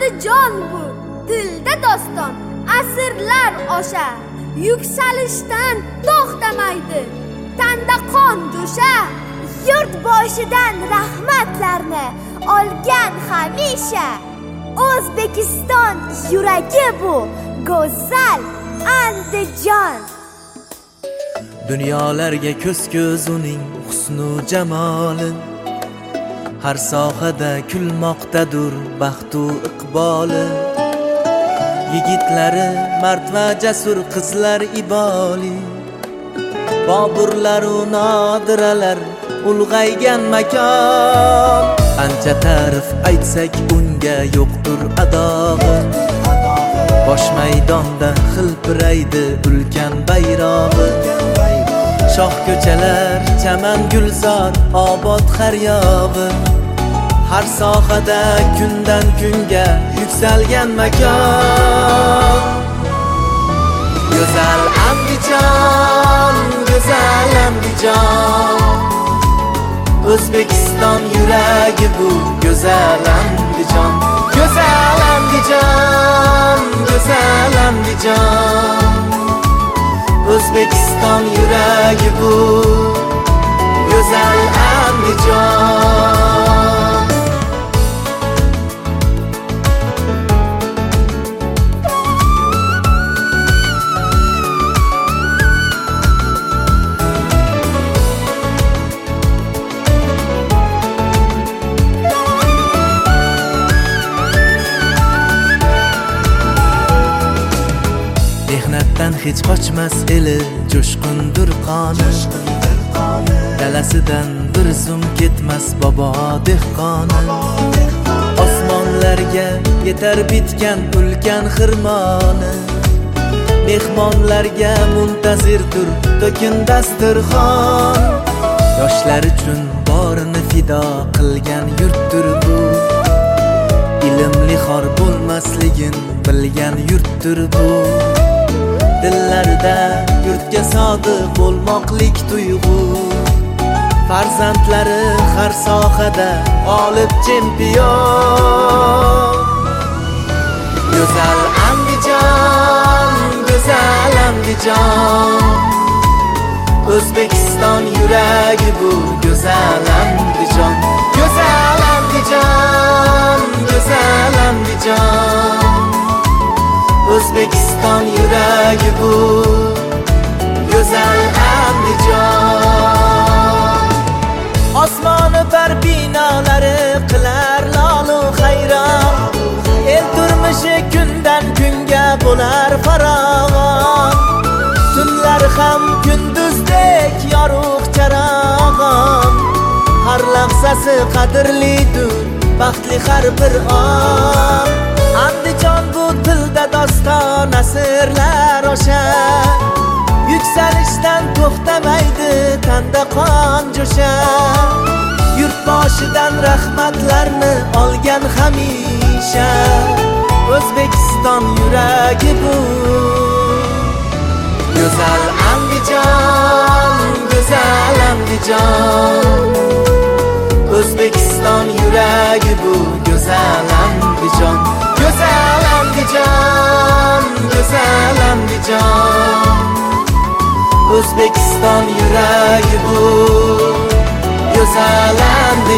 Andijon bu, dilda doston, asrlar osha. Yuksalishdan to'xtamaydi, tanda qon jo'sha. Yurt boshidan rahmatlarni olgan hamisha. O'zbekiston yuragi bu, go'zal Andijon. Dunyolarga ko'z uning husnu jamoli, har sohada kulmoqdadir baxtu iqboli. Yigitlari mard va jasur, qizlar iboli, boburlar u nodiralar ulg'aygan makon. Qancha ta'rif aytsak unga yo'qdir adog'i, bosh maydonda hilpiraydi ulkan bayrog'i. Shoh ko'chalar, chaman gulzor, obod har yog'i, har sohada kundan kunga yuksalgan makon. Go'zal Andijon, go'zal Andijon, O'zbekiston yuragi bu, go'zal Andijon. Go'zal Andijon, go'zal Andijon, O'zbekiston yuragi bu, go'zal Andijon. Mehnatdan hech qochmas eli, jo'shqindir qoni. Dalasidan bir zum ketmas bobo dehqoni. Osmonlarga yetar bitgan ulkan xirmoni, mehmonlarga muntazirdir to'kin dasturxon. Yoshlar uchun borini fido qilgan yurtdir bu, ilmli xor bo'lmasligin bilgan yurtdir bu. Dillarda yurtga sodiq bo'lmoqlik tuyg'u, farzandlari har sohada g'olib chempion. Go'zal Andijon, go'zal Andijon, O'zbekiston yuragi bu, go'zal Andijon. Go'zal Andijon, go'zal Andijon, O'zbekiston yuragi bu, go'zal Andijon. Osmoni bar binolari qilar lolu hayron, el turmushi kundan kunga bo'lar farovon. Tunlar ham kunduzdek yorug' charog'on, har lahzasi qadrlidir, baxtli har bir on. Andijon bu tilda doston, asrlar osha. Yuksalishdan to'xtamaydi, tanda qon jo'sha. Yurt boshidan rahmatlarni olgan hamisha. O'zbekiston yuragi bu, go'zal Andijon, go'zal Andijon, O'zbekiston yuragi bu, go'zal Andijon. Go'zal Andijon, go'zal Andijon, O'zbekiston yuragi bu, go'zal Andijon.